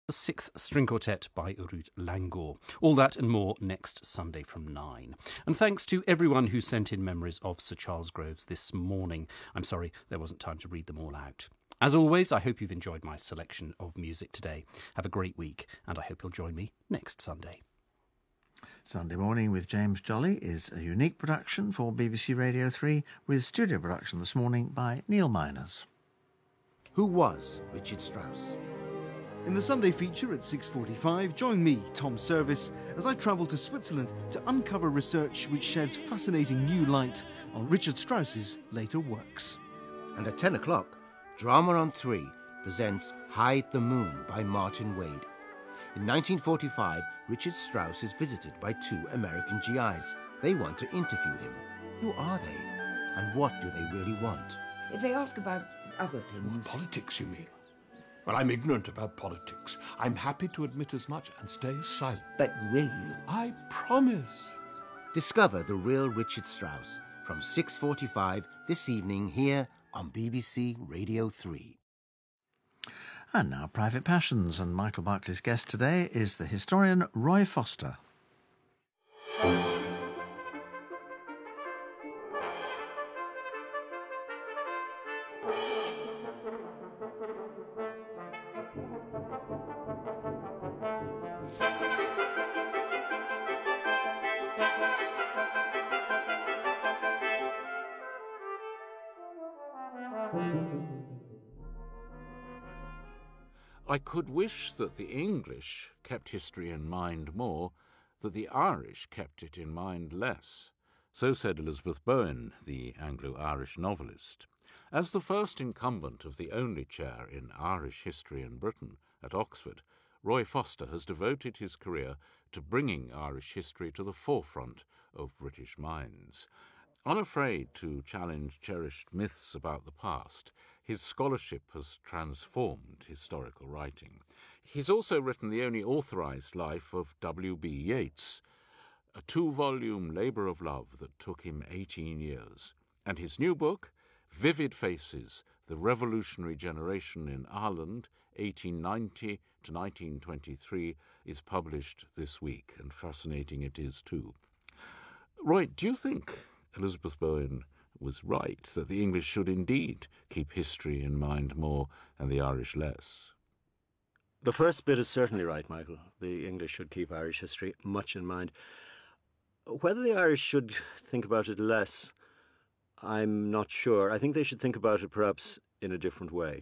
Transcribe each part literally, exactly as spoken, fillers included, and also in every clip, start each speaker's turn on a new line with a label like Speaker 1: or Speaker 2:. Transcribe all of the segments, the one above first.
Speaker 1: the Sixth String Quartet by Ruud Langor. All that and more next Sunday from nine. And thanks to everyone who sent in memories of Sir Charles Groves this morning. I'm sorry there wasn't time to read them all out. As always, I hope you've enjoyed my selection of music today. Have a great week, and I hope you'll join me next Sunday.
Speaker 2: Sunday Morning with James Jolly is a unique production for B B C Radio three, with studio production this morning by Neil Miners.
Speaker 3: Who was Richard Strauss? In the Sunday feature at six forty-five, join me, Tom Service, as I travel to Switzerland to uncover research which sheds fascinating new light on Richard Strauss's later works.
Speaker 4: And at ten o'clock, Drama on three presents Hide the Moon by Martin Wade. In nineteen forty-five, Richard Strauss is visited by two American G Is. They want to interview him. Who are they? And what do they really want?
Speaker 5: If they ask about other things...
Speaker 6: Politics, you mean? Well, I'm ignorant about politics. I'm happy to admit as much and stay silent.
Speaker 5: But will you?
Speaker 6: I promise.
Speaker 4: Discover the real Richard Strauss from six forty-five this evening here on B B C Radio three.
Speaker 2: And now Private Passions, and Michael Barclay's guest today is the historian Roy Foster.
Speaker 7: I could wish that the English kept history in mind more, that the Irish kept it in mind less. So said Elizabeth Bowen, the Anglo-Irish novelist. As the first incumbent of the only chair in Irish history in Britain at Oxford, Roy Foster has devoted his career to bringing Irish history to the forefront of British minds. Unafraid to challenge cherished myths about the past, his scholarship has transformed historical writing. He's also written the only authorised life of W B Yeats, a two-volume labour of love that took him eighteen years. And his new book, Vivid Faces, The Revolutionary Generation in Ireland, eighteen ninety to nineteen twenty-three, is published this week, and fascinating it is too. Roy, do you think Elizabeth Bowen was right, that the English should indeed keep history in mind more and the Irish less?
Speaker 8: The first bit is certainly right, Michael. The English should keep Irish history much in mind. Whether the Irish should think about it less, I'm not sure. I think they should think about it perhaps in a different way.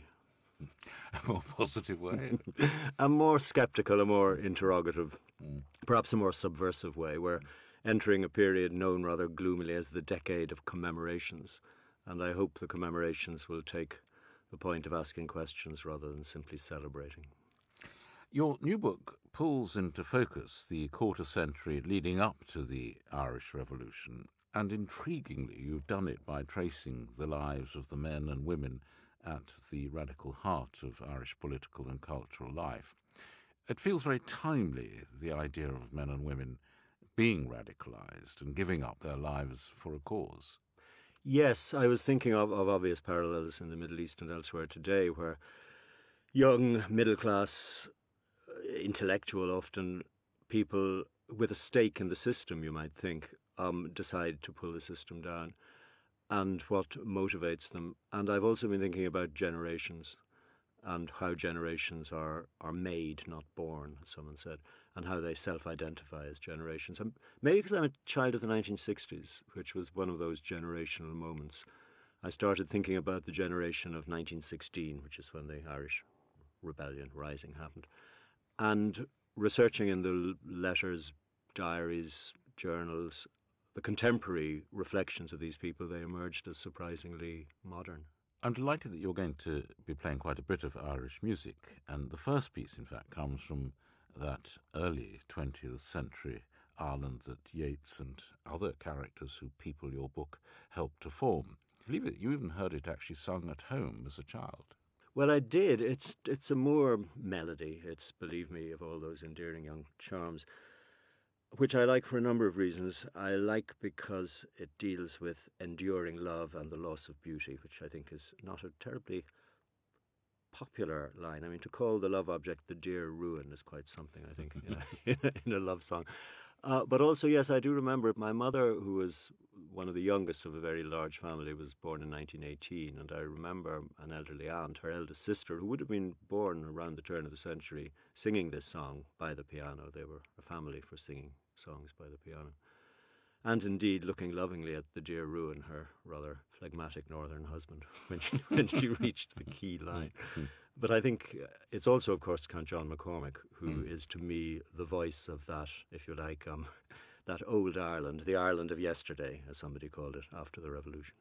Speaker 7: A more positive way?
Speaker 8: A more sceptical, a more interrogative, mm. perhaps a more subversive way, where entering a period known rather gloomily as the decade of commemorations. And I hope the commemorations will take the point of asking questions rather than simply celebrating.
Speaker 7: Your new book pulls into focus the quarter century leading up to the Irish Revolution, and intriguingly you've done it by tracing the lives of the men and women at the radical heart of Irish political and cultural life. It feels very timely, the idea of men and women being radicalised and giving up their lives for a cause.
Speaker 8: Yes, I was thinking of, of obvious parallels in the Middle East and elsewhere today, where young, middle-class, intellectual, often people with a stake in the system, you might think, um, decide to pull the system down, and what motivates them. And I've also been thinking about generations and how generations are, are made, not born, as someone said, and how they self-identify as generations. And maybe because I'm a child of the nineteen sixties, which was one of those generational moments, I started thinking about the generation of nineteen sixteen, which is when the Irish Rebellion Rising happened, and researching in the letters, diaries, journals, the contemporary reflections of these people, they emerged as surprisingly modern.
Speaker 7: I'm delighted that you're going to be playing quite a bit of Irish music, and the first piece, in fact, comes from that early twentieth century Ireland that Yeats and other characters who people your book helped to form. Believe it, you even heard it actually sung at home as a child.
Speaker 8: Well, I did. It's it's a Moore melody. It's, believe me, of all those endearing young charms, which I like for a number of reasons. I like because it deals with enduring love and the loss of beauty, which I think is not a terribly popular line. I mean, to call the love object the dear ruin is quite something, I think, in, a, in, a, in a love song. Uh, but also, yes, I do remember my mother, who was one of the youngest of a very large family, was born in nineteen eighteen, and I remember an elderly aunt, her eldest sister, who would have been born around the turn of the century, singing this song by the piano. They were a family for singing songs by the piano. And indeed looking lovingly at the dear ruin, her rather phlegmatic northern husband, when she, when she reached the key line. But I think it's also, of course, Count John McCormack, who mm. is to me the voice of that, if you like, um, that old Ireland, the Ireland of yesterday, as somebody called it, after the revolution.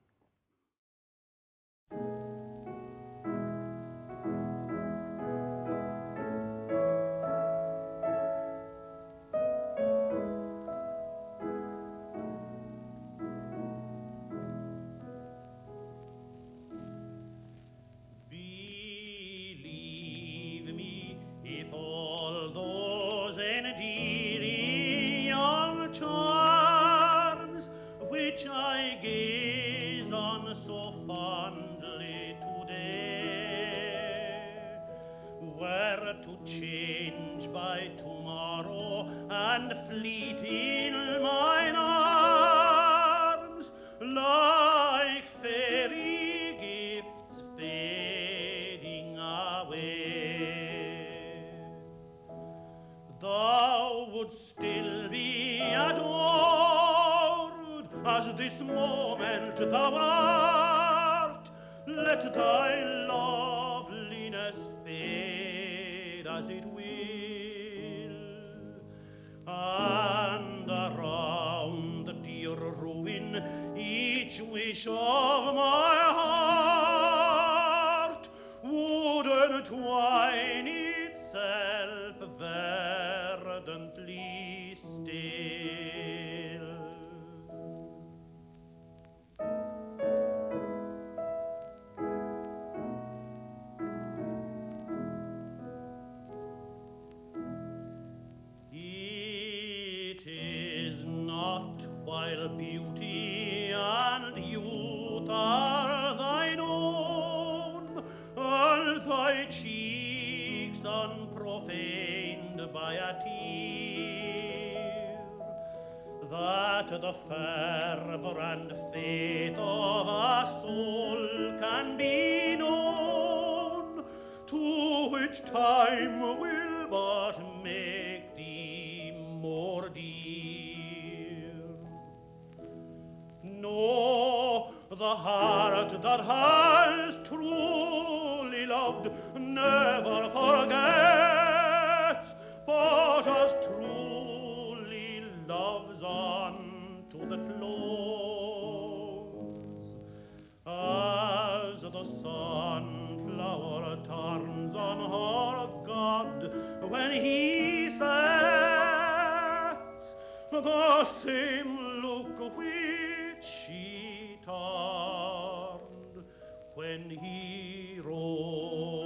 Speaker 9: The fervour and faith of a soul can be known, to which time will but make thee more dear. No, the heart that has truly loved never forgets, but as truly loves on to the close, as the sunflower turns on her god when he sets, the same look which she turned when he rose.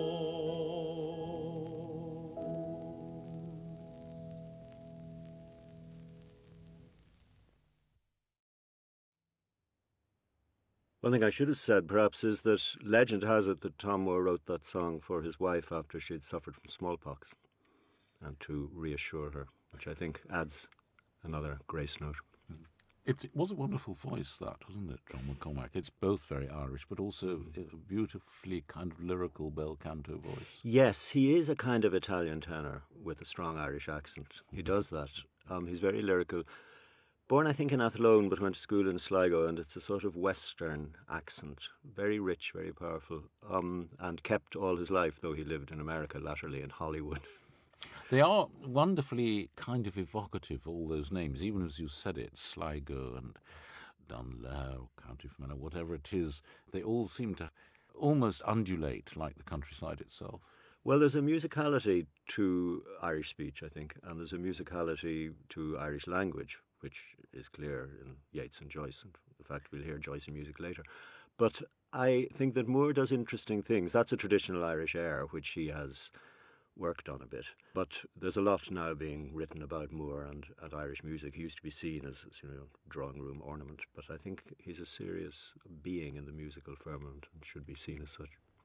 Speaker 8: One thing I should have said, perhaps, is that legend has it that Tom Moore wrote that song for his wife after she had suffered from smallpox, and to reassure her, which I think adds another grace note.
Speaker 7: It was a wonderful voice, that, wasn't it, John McCormack? It's both very Irish, but also a beautifully kind of lyrical bel canto voice.
Speaker 8: Yes, he is a kind of Italian tenor with a strong Irish accent. He does that. Um, he's very lyrical. Born, I think, in Athlone, but went to school in Sligo, and it's a sort of Western accent, very rich, very powerful, um, and kept all his life, though he lived in America latterly, in Hollywood.
Speaker 7: They are wonderfully kind of evocative, all those names, even as you said it, Sligo and Dunleer, County Fermanagh, whatever it is. They all seem to almost undulate like the countryside itself.
Speaker 8: Well, there's a musicality to Irish speech, I think, and there's a musicality to Irish language, which is clear in Yeats and Joyce, and in fact we'll hear Joyce in music later. But I think that Moore does interesting things. That's a traditional Irish air, which he has worked on a bit. But there's a lot now being written about Moore and, and Irish music. He used to be seen as, as, you know, drawing room ornament, but I think he's a serious being in the musical firmament and should be seen as such.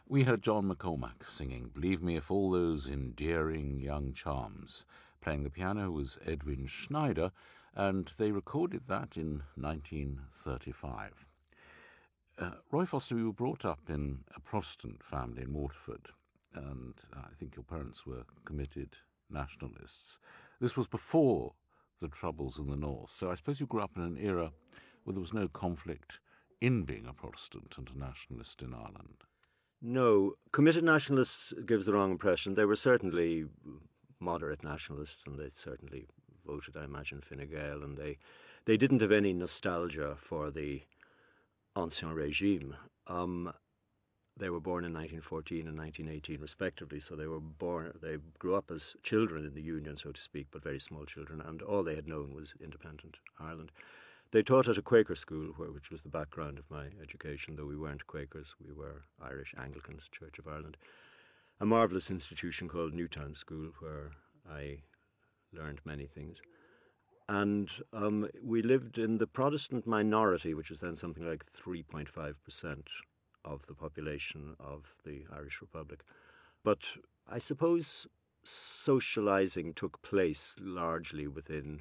Speaker 7: We heard John McCormack singing Believe Me If All Those Endearing Young Charms. Playing the piano was Edwin Schneider, and they recorded that in nineteen thirty-five. Uh, Roy Foster, you were brought up in a Protestant family in Waterford, and I think your parents were committed nationalists. This was before the Troubles in the North, so I suppose you grew up in an era where there was no conflict in being a Protestant and a nationalist in Ireland.
Speaker 8: No, committed nationalists gives the wrong impression. They were certainly moderate nationalists, and they certainly voted, I imagine, Fine Gael, and they, they didn't have any nostalgia for the Ancien Regime. Um, they were born in nineteen fourteen and nineteen eighteen, respectively, so they were born, they grew up as children in the Union, so to speak, but very small children, and all they had known was independent Ireland. They taught at a Quaker school, where, which was the background of my education, though we weren't Quakers, we were Irish Anglicans, Church of Ireland. A marvellous institution called Newtown School, where I learned many things. And um, we lived in the Protestant minority, which was then something like three point five percent of the population of the Irish Republic. But I suppose socialising took place largely within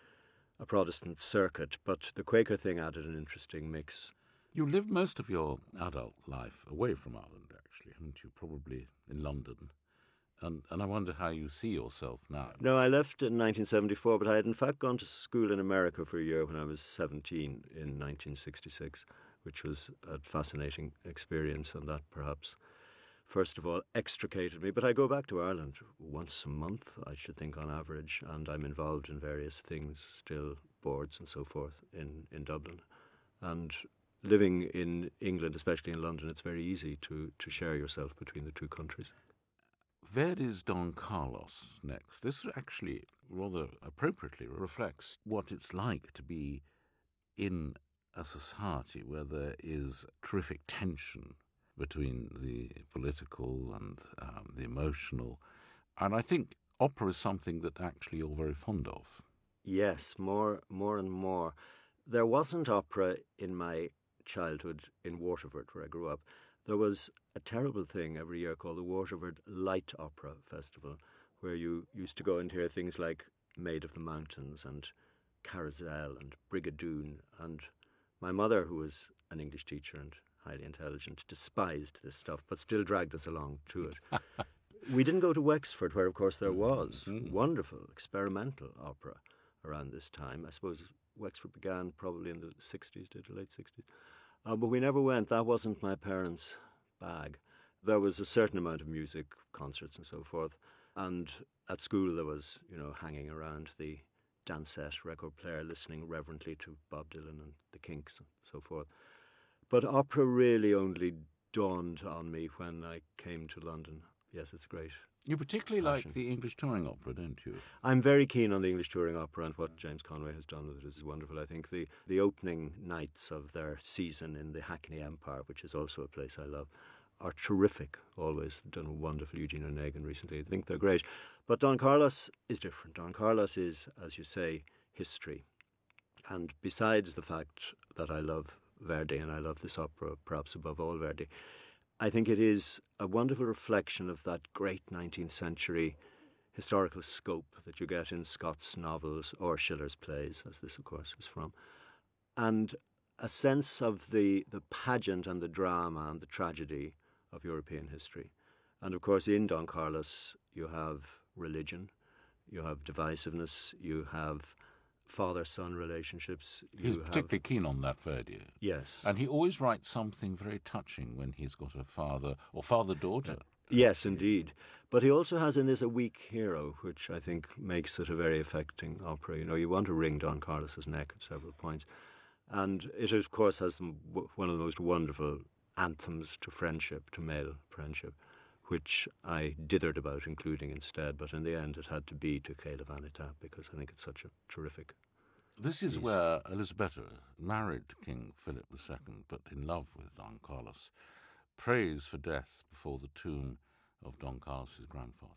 Speaker 8: a Protestant circuit, but the Quaker thing added an interesting mix.
Speaker 7: You lived most of your adult life away from Ireland, actually, haven't you? Probably in London. And, and I wonder how you see yourself now.
Speaker 8: No, I left in nineteen seventy-four, but I had in fact gone to school in America for a year when I was seventeen in nineteen sixty-six, which was a fascinating experience, and that perhaps, first of all, extricated me. But I go back to Ireland once a month, I should think, on average, and I'm involved in various things, still boards and so forth, in, in Dublin. And living in England, especially in London, it's very easy to, to share yourself between the two countries.
Speaker 7: Verdi's Don Carlos next. This actually rather appropriately reflects what it's like to be in a society where there is terrific tension between the political and um, the emotional. And I think opera is something that actually you're very fond of.
Speaker 8: Yes, more, more and more. There wasn't opera in my childhood in Waterford, where I grew up. There was a terrible thing every year called the Waterford Light Opera Festival, where you used to go and hear things like Maid of the Mountains and Carousel and Brigadoon. And my mother, who was an English teacher and highly intelligent, despised this stuff, but still dragged us along to it. We didn't go to Wexford, where, of course, there was mm-hmm. wonderful experimental opera around this time. I suppose Wexford began probably in the sixties, did the late sixties. Uh, but we never went. That wasn't my parents' bag. There was a certain amount of music, concerts and so forth. And at school there was, you know, hanging around the dancette record player, listening reverently to Bob Dylan and the Kinks and so forth. But opera really only dawned on me when I came to London. Yes, it's great.
Speaker 7: You particularly
Speaker 8: passion.
Speaker 7: like the English touring opera, don't you?
Speaker 8: I'm very keen on the English touring opera, and what James Conway has done with it is wonderful. I think the, the opening nights of their season in the Hackney Empire, which is also a place I love, are terrific, always. Done a wonderful Eugene Onegin recently. I think they're great. But Don Carlos is different. Don Carlos is, as you say, history. And besides the fact that I love Verdi, and I love this opera perhaps above all Verdi, I think it is a wonderful reflection of that great nineteenth century historical scope that you get in Scott's novels or Schiller's plays, as this, of course, is from, and a sense of the, the pageant and the drama and the tragedy of European history. And, of course, in Don Carlos, you have religion, you have divisiveness, you have father-son relationships.
Speaker 7: He's
Speaker 8: you
Speaker 7: particularly
Speaker 8: have,
Speaker 7: keen on that, Verdi.
Speaker 8: Yes.
Speaker 7: And he always writes something very touching when he's got a father or father-daughter.
Speaker 8: Yes, indeed. But he also has in this a weak hero, which I think makes it a very affecting opera. You know, you want to wring Don Carlos's neck at several points. And it, of course, has some, one of the most wonderful anthems to friendship, to male friendship, which I dithered about including instead, but in the end it had to be to Céile Vanità, because I think it's such a terrific
Speaker 7: This is
Speaker 8: piece.
Speaker 7: where Elisabetta, married King Philip the Second, but in love with Don Carlos, prays for death before the tomb of Don Carlos's grandfather.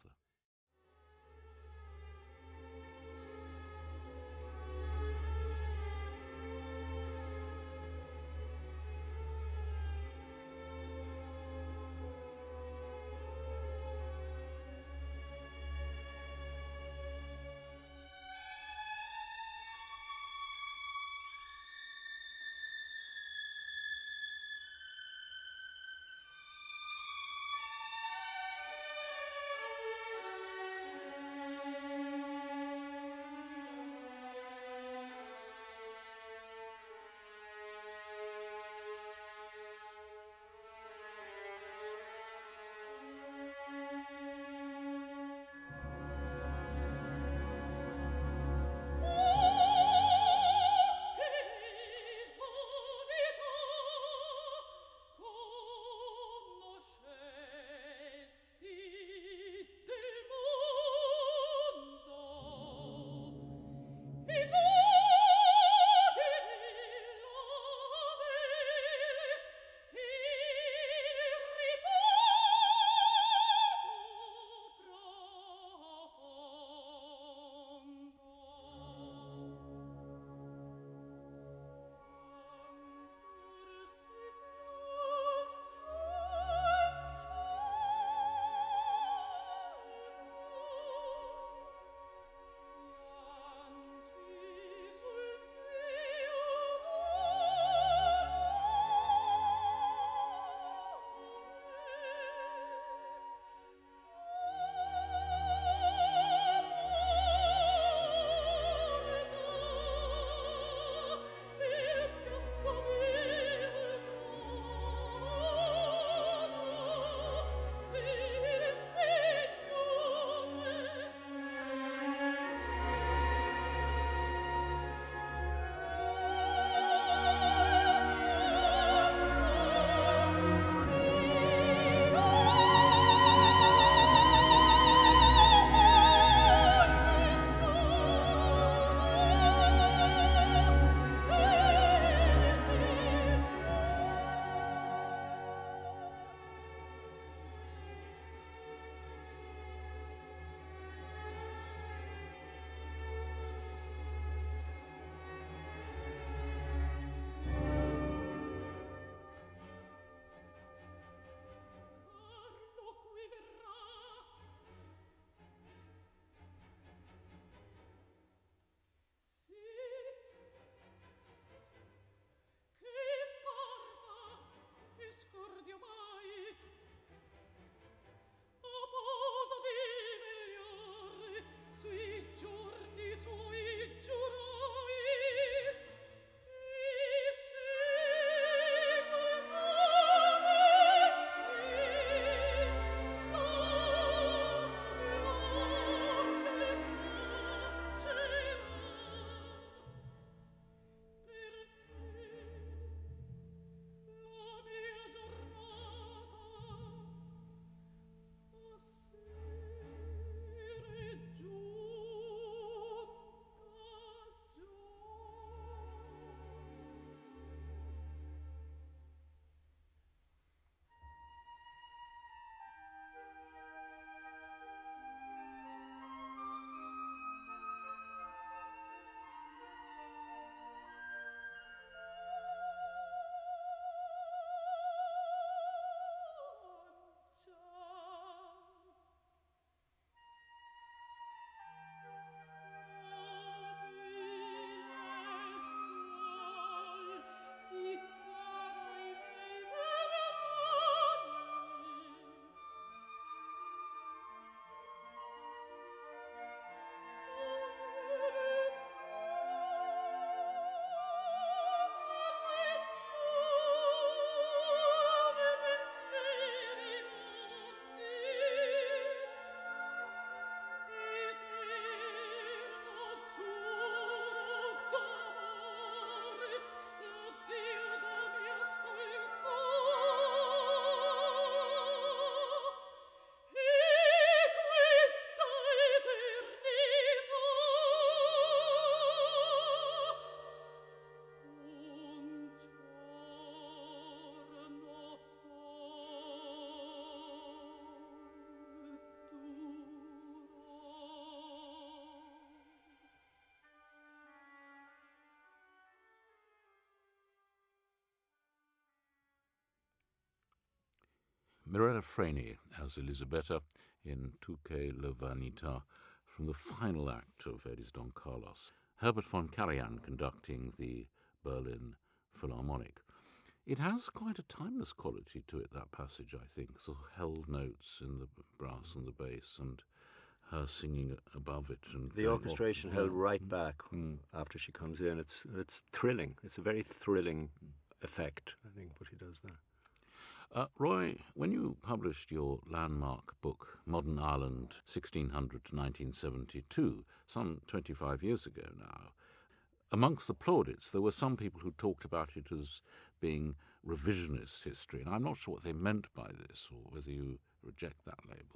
Speaker 7: Mirella Freni as Elisabetta in Tuque la Vanita from the final act of Verdi's Don Carlos. Herbert von Karajan conducting the Berlin Philharmonic. It has quite a timeless quality to it, that passage, I think. Sort of held notes in the brass and the bass, and her singing above it. And
Speaker 8: the orchestration
Speaker 7: off,
Speaker 8: held
Speaker 7: yeah.
Speaker 8: right back
Speaker 7: mm.
Speaker 8: after she comes in. It's it's thrilling. It's a very thrilling effect, I think, what she does there.
Speaker 7: Uh, Roy, when you published your landmark book, Modern Ireland, sixteen hundred to nineteen seventy-two, some twenty-five years ago now, amongst the plaudits there were some people who talked about it as being revisionist history, and I'm not sure what they meant by this, or whether you reject that label.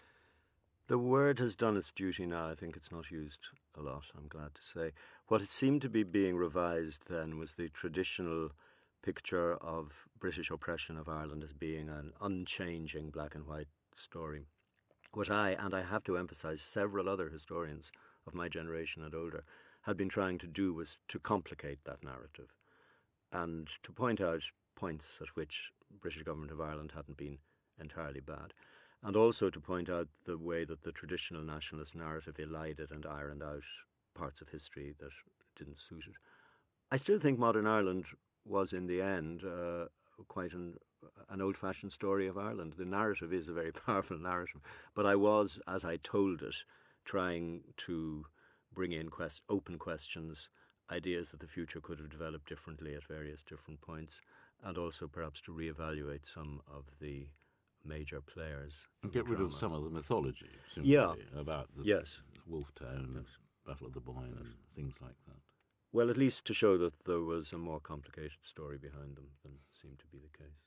Speaker 8: The word has done its duty now. I think it's not used a lot, I'm glad to say. What it seemed to be being revised then was the traditional picture of British oppression of Ireland as being an unchanging black and white story. What I, and I have to emphasise, several other historians of my generation and older had been trying to do was to complicate that narrative and to point out points at which British government of Ireland hadn't been entirely bad, and also to point out the way that the traditional nationalist narrative elided and ironed out parts of history that didn't suit it. I still think Modern Ireland was, in the end, uh, quite an, an old-fashioned story of Ireland. The narrative is a very powerful narrative, but I was, as I told it, trying to bring in quest- open questions, ideas that the future could have developed differently at various different points, and also perhaps to reevaluate some of the major players.
Speaker 7: And get rid of some of the mythology, simply,
Speaker 8: yeah.
Speaker 7: about the
Speaker 8: yes.
Speaker 7: Wolftown,
Speaker 8: yes.
Speaker 7: Battle of the Boyne, and things like that.
Speaker 8: Well, at least to show that there was a more complicated story behind them than seemed to be the case.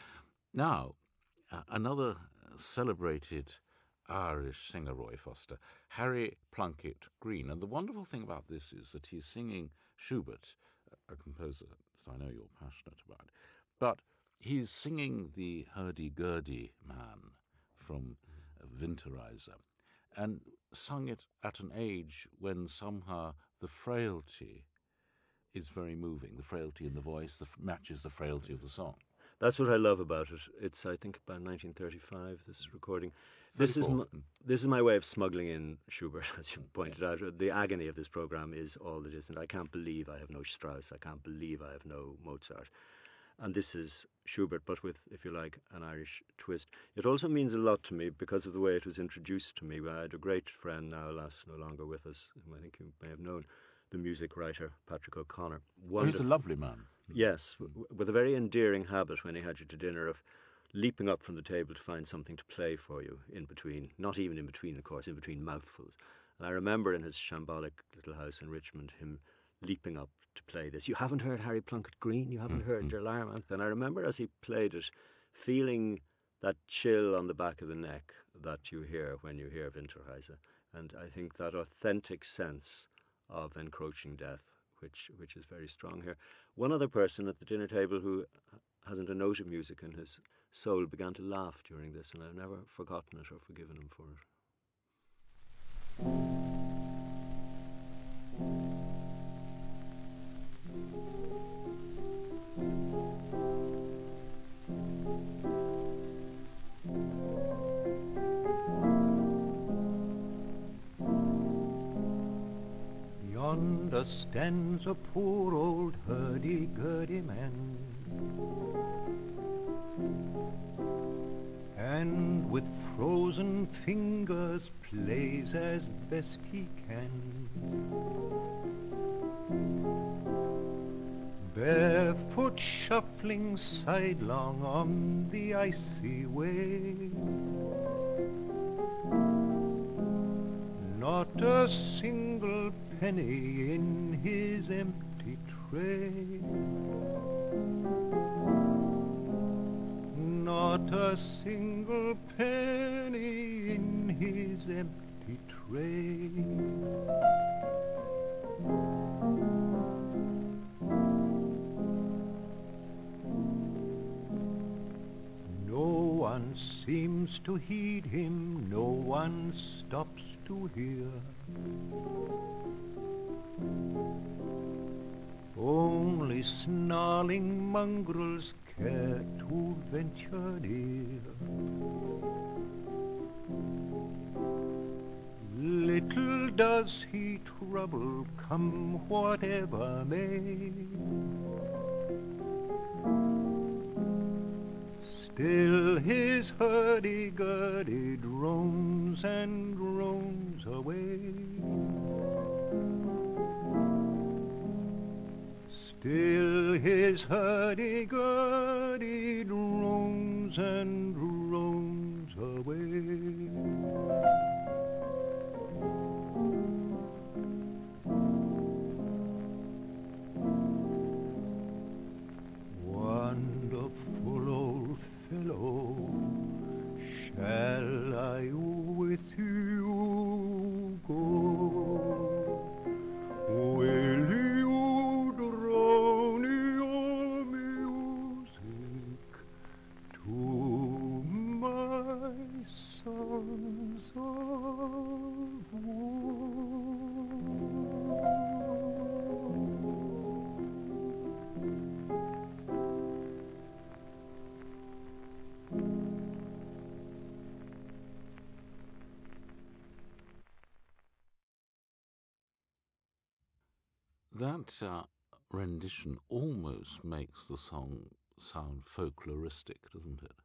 Speaker 7: Now, uh, another celebrated Irish singer, Roy Foster, Harry Plunkett Green. And the wonderful thing about this is that he's singing Schubert, a composer that I know you're passionate about, but he's singing the hurdy-gurdy man from Winterreise, and sung it at an age when somehow the frailty is very moving. The frailty in the voice the f- matches the frailty of the song.
Speaker 8: That's what I love about it. It's, I think, about nineteen thirty-five, this recording. This is, m- this is my way of smuggling in Schubert, as you pointed out. The agony of this programme is all that is, and I can't believe I have no Strauss. I can't believe I have no Mozart. And this is Schubert, but with, if you like, an Irish twist. It also means a lot to me because of the way it was introduced to me. I had a great friend, now alas, no longer with us, whom I think you may have known, the music writer Patrick O'Connor.
Speaker 7: Oh, he's a lovely man.
Speaker 8: Yes, w- with a very endearing habit when he had you to dinner of leaping up from the table to find something to play for you in between, not even in between, of course, in between mouthfuls. And I remember in his shambolic little house in Richmond him leaping up to play this. You haven't heard Harry Plunkett Green? You haven't mm-hmm. heard Your Alarm? And I remember as he played it, feeling that chill on the back of the neck that you hear when you hear Winterreise. And I think that authentic sense of encroaching death, which which is very strong here. One other person at the dinner table who hasn't a note of music in his soul began to laugh during this, and I've never forgotten it or forgiven him for it.
Speaker 9: Yonder stands a poor old hurdy-gurdy man, and with frozen fingers plays as best he can. Barefoot shuffling sidelong on the icy way, not a single penny in his empty tray, not a single penny in his empty tray. No one seems to heed him, no one stops to hear. Only snarling mongrels care to venture near. Little does he trouble, come whatever may. Still his hurdy-gurdy drones and drones away. Still his hurdy-gurdy drones and drones away. Wonderful old fellow, shall I with you go? Will you drown your music to my songs of woe?
Speaker 7: That uh, rendition almost makes the song sound folkloristic, doesn't it?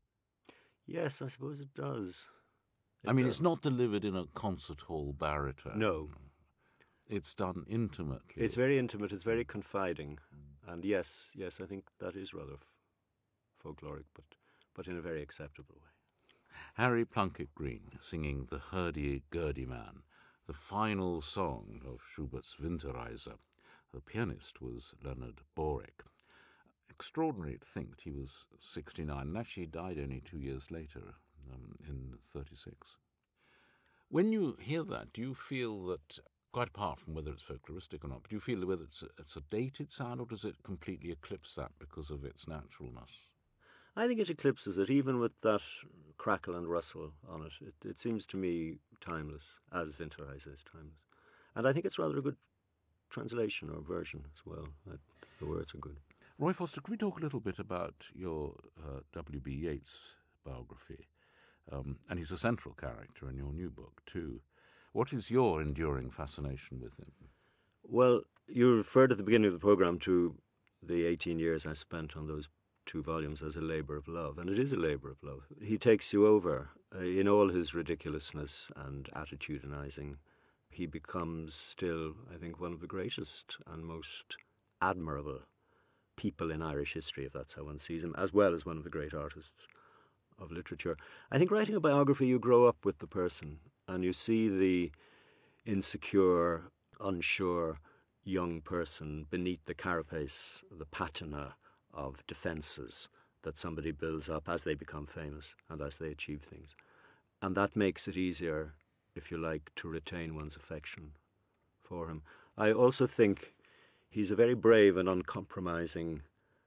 Speaker 8: Yes, I suppose it does. It
Speaker 7: I mean,
Speaker 8: does.
Speaker 7: it's not delivered in a concert hall baritone.
Speaker 8: No.
Speaker 7: It's done intimately.
Speaker 8: It's very intimate, it's very confiding. And yes, yes, I think that is rather f- folkloric, but, but in a very acceptable way.
Speaker 7: Harry Plunkett Green singing The Hurdy-Gurdy Man, the final song of Schubert's Winterreise. The pianist was Leonard Borick. Extraordinary to think that he was sixty-nine, and actually he died only two years later, um, in thirty-six. When you hear that, do you feel that, quite apart from whether it's folkloristic or not, but do you feel whether it's a, it's a dated sound, or does it completely eclipse that because of its naturalness?
Speaker 8: I think it eclipses it, even with that crackle and rustle on it. It, it seems to me timeless, as Winterreise is timeless. And I think it's rather a good translation or version as well. I, the words are good.
Speaker 7: Roy Foster, can we talk a little bit about your uh, W B Yeats biography? Um, and he's a central character in your new book, too. What is your enduring fascination with him?
Speaker 8: Well, you referred at the beginning of the programme to the eighteen years I spent on those two volumes as a labour of love, and it is a labour of love. He takes you over uh, in all his ridiculousness and attitudinizing. He becomes still, I think, one of the greatest and most admirable people in Irish history, if that's how one sees him, as well as one of the great artists of literature. I think writing a biography, you grow up with the person, and you see the insecure, unsure young person beneath the carapace, the patina of defences that somebody builds up as they become famous and as they achieve things. And that makes it easier, if you like, to retain one's affection for him. I also think he's a very brave and uncompromising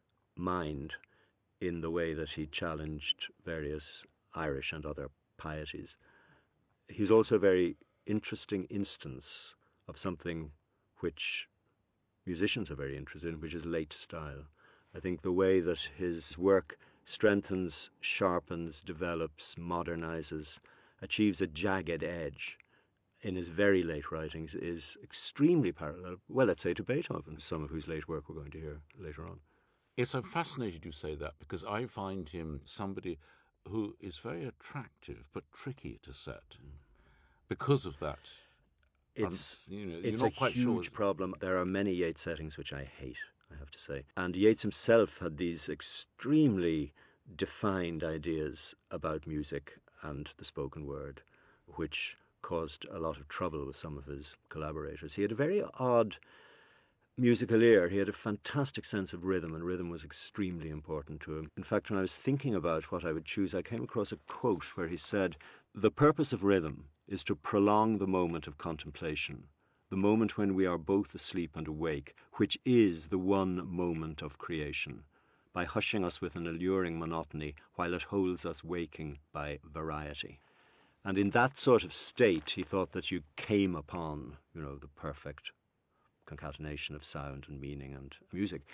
Speaker 8: mind in the way that he challenged various Irish and other pieties. He's also a very interesting instance of something which musicians are very interested in, which is late style. I think the way that his work strengthens, sharpens, develops, modernizes, achieves a jagged edge in his very late writings is extremely parallel, well, let's say, to Beethoven, some of whose late work we're going to hear later on.
Speaker 7: Yes, I'm fascinated you say that, because I find him somebody who is very attractive but tricky to set because of that.
Speaker 8: It's,
Speaker 7: um, you know,
Speaker 8: it's
Speaker 7: you're
Speaker 8: a
Speaker 7: not quite
Speaker 8: huge
Speaker 7: sure.
Speaker 8: problem. There are many Yeats settings which I hate, I have to say. And Yeats himself had these extremely defined ideas about music and the spoken word, which caused a lot of trouble with some of his collaborators. He had a very odd musical ear. He had a fantastic sense of rhythm, and rhythm was extremely important to him. In fact, when I was thinking about what I would choose, I came across a quote where he said, "The purpose of rhythm is to prolong the moment of contemplation, the moment when we are both asleep and awake, which is the one moment of creation, by hushing us with an alluring monotony while it holds us waking by variety." And in that sort of state, he thought that you came upon, you know, the perfect concatenation of sound and meaning and music.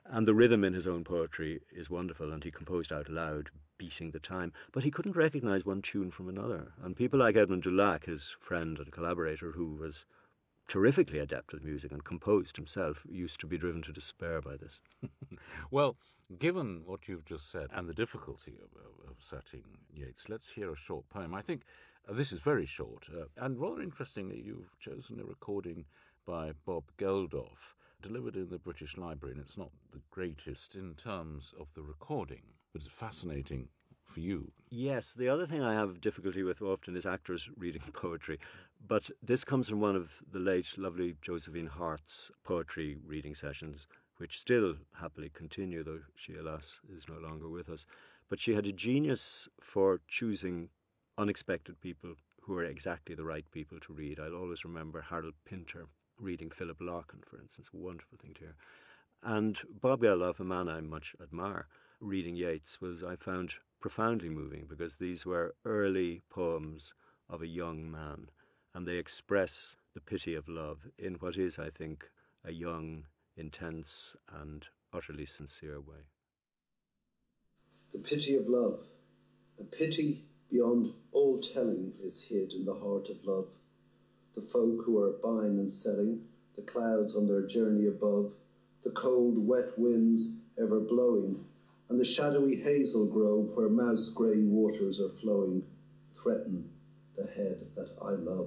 Speaker 8: And the rhythm in his own poetry is wonderful, and he composed out loud, beating the time. But he couldn't recognise one tune from another. And people like Edmund Dulac, his friend and collaborator, who was terrifically adept with music and composed himself, used to be driven to despair by this.
Speaker 7: Well, given what you've just said and the difficulty of, of, of setting Yeats, let's hear a short poem. I think uh, this is very short, uh, and rather interestingly, you've chosen a recording by Bob Geldof, delivered in the British Library, and it's not the greatest in terms of the recording, but it's fascinating for you.
Speaker 8: Yes, the other thing I have difficulty with often is actors reading poetry, but this comes from one of the late, lovely Josephine Hart's poetry reading sessions, which still happily continue, though she, alas, is no longer with us. But she had a genius for choosing unexpected people who were exactly the right people to read. I'll always remember Harold Pinter reading Philip Larkin, for instance, a wonderful thing to hear. And Bob Geldof, a man I much admire, reading Yeats was, I found, profoundly moving, because these were early poems of a young man, and they express the pity of love in what is, I think, a young, intense and utterly sincere way.
Speaker 10: The pity of love, a pity beyond all telling, is hid in the heart of love. The folk who are buying and selling, the clouds on their journey above, the cold, wet winds ever blowing, and the shadowy hazel grove where mouse-grey waters are flowing, threaten the head that I love.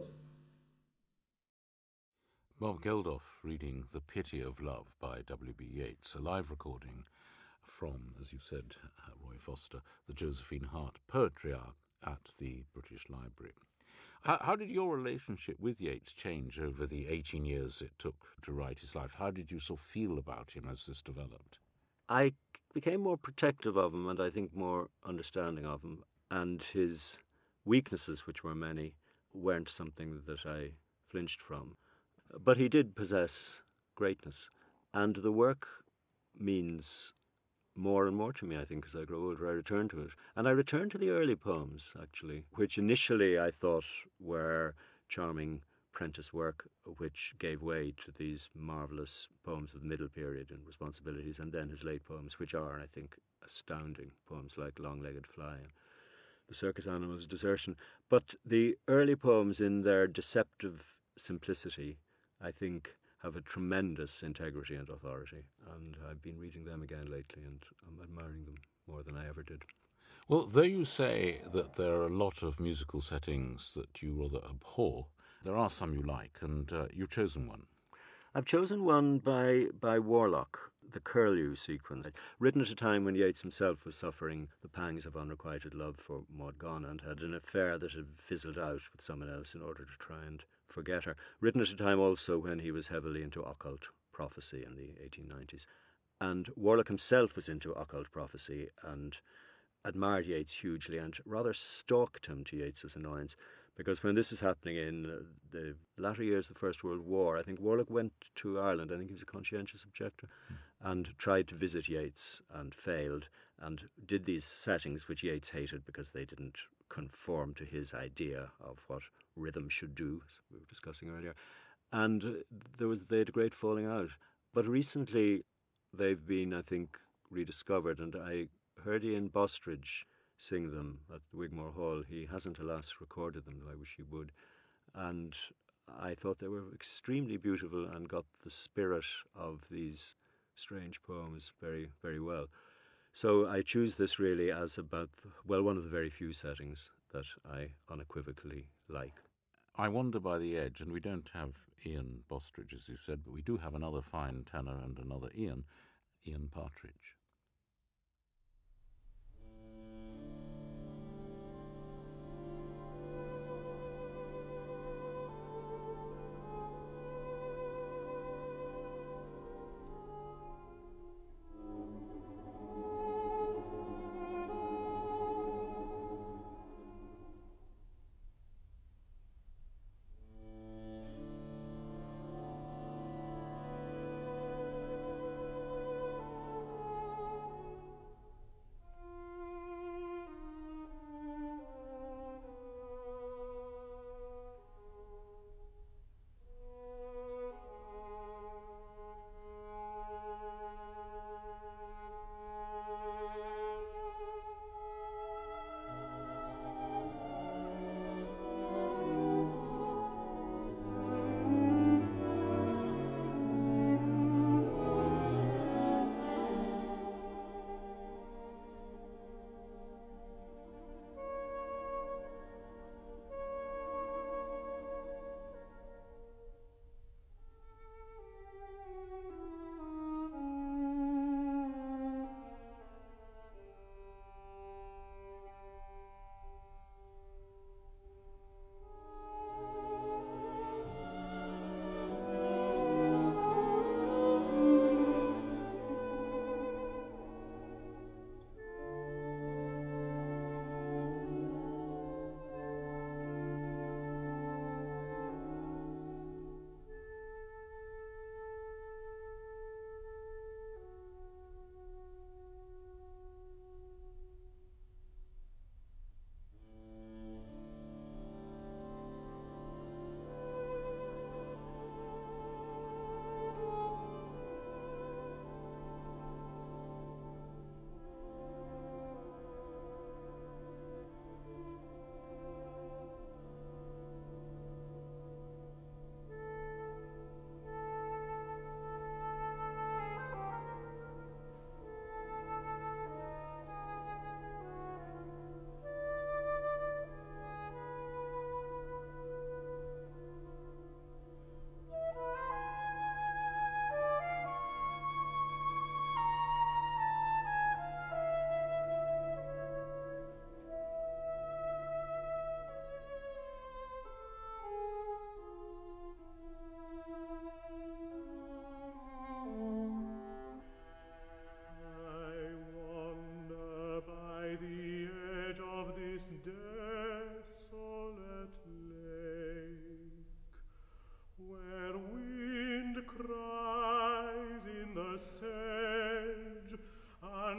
Speaker 7: Bob Geldof reading The Pity of Love by W B Yeats, a live recording from, as you said, Roy Foster, the Josephine Hart Poetry Hour at the British Library. How, how did your relationship with Yeats change over the eighteen years it took to write his life? How did you sort of feel about him as this developed?
Speaker 8: I became more protective of him, and I think more understanding of him. And his weaknesses, which were many, weren't something that I flinched from. But he did possess greatness. And the work means more and more to me, I think, as I grow older. I return to it. And I return to the early poems, actually, which initially I thought were charming Prentice work, which gave way to these marvellous poems of the middle period and Responsibilities, and then his late poems, which are, I think, astounding poems like Long-Legged Fly and The Circus Animal's Desertion. But the early poems, in their deceptive simplicity, I think, have a tremendous integrity and authority, and I've been reading them again lately, and I'm admiring them more than I ever did.
Speaker 7: Well, though you say that there are a lot of musical settings that you rather abhor, there are some you like, and uh, you've chosen one.
Speaker 8: I've chosen one by, by Warlock, the Curlew sequence, written at a time when Yeats himself was suffering the pangs of unrequited love for Maud Gonne and had an affair that had fizzled out with someone else in order to try and forget her. Written at a time also when he was heavily into occult prophecy in the eighteen nineties. And Warlock himself was into occult prophecy and admired Yeats hugely and rather stalked him, to Yeats's annoyance, because when this is happening in the latter years of the First World War, I think Warlock went to Ireland, I think he was a conscientious objector, mm. and tried to visit Yeats and failed, and did these settings which Yeats hated because they didn't conform to his idea of what rhythm should do, as we were discussing earlier. And there was they had a great falling out. But recently they've been, I think, rediscovered, and I heard Ian Bostridge sing them at the Wigmore Hall. He hasn't, alas, recorded them, though I wish he would. And I thought they were extremely beautiful and got the spirit of these strange poems very, very well. So I choose this really as about, well, one of the very few settings that I unequivocally like.
Speaker 7: I wander by the edge, and we don't have Ian Bostridge, as you said, but we do have another fine tenor and another Ian, Ian Partridge.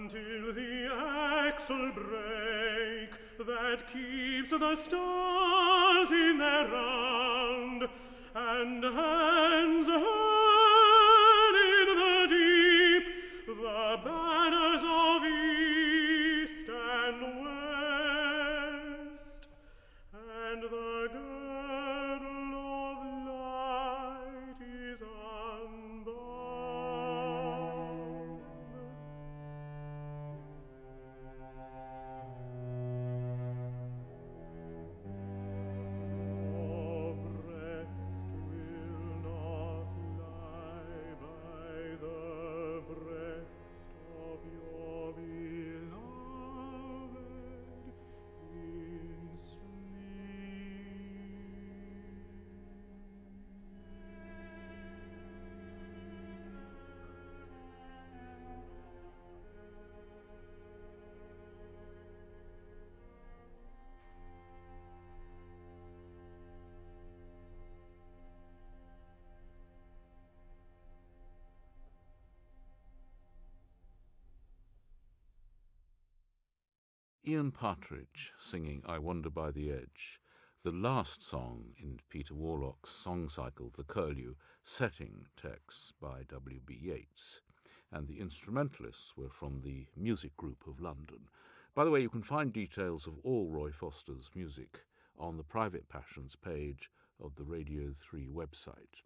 Speaker 11: until the axle break that keeps the stars in their round, and hands held in the deep the banners of east and west, and the girdle of light is unbound. Your breast will not lie by the breast of your beloved in sleep.
Speaker 7: Ian Partridge singing I Wander by the Edge, the last song in Peter Warlock's song cycle, The Curlew, setting texts by W B Yeats, and the instrumentalists were from the Music Group of London. By the way, you can find details of all Roy Foster's music on the Private Passions page of the Radio three website.